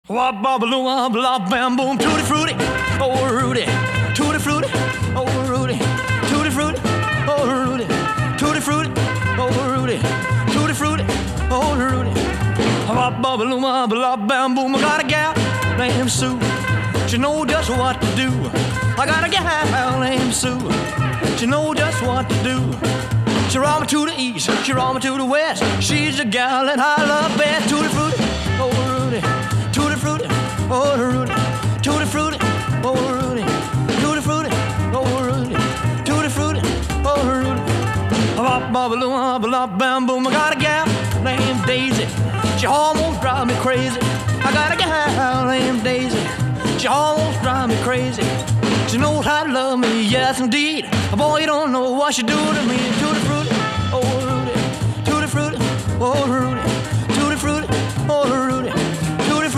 Wop bobble wop lop bam boom tutti frutti, oh Rudy, tutti frutti, oh Rudy, tutti frutti, oh Rudy, tutti frutti, oh Rudy, tutti frutti, oh Rudy. Wop bobble wop lop bam boom. I got a gal named Sue, she knows just what to do. I got a gal named Sue, she knows just what to do. She roll me to the east, she roll me to the west. She's the gal that I love best. Tutti frutti, oh Rudy. Tutti frutti, oh Rudy, tutti frutti, oh Rudy, tutti frutti, oh Rudy, tutti frutti, oh Rudy. Bop bobble wop bam boom. I got a gal named Daisy, she almost drives me crazy. I got a gal named Daisy, she almost drives me crazy. She knows how to love me, yes indeed. Boy, you don't know what she do to me. Tutti frutti, oh Rudy, tutti frutti, oh Rudy, tutti frutti, oh Rudy.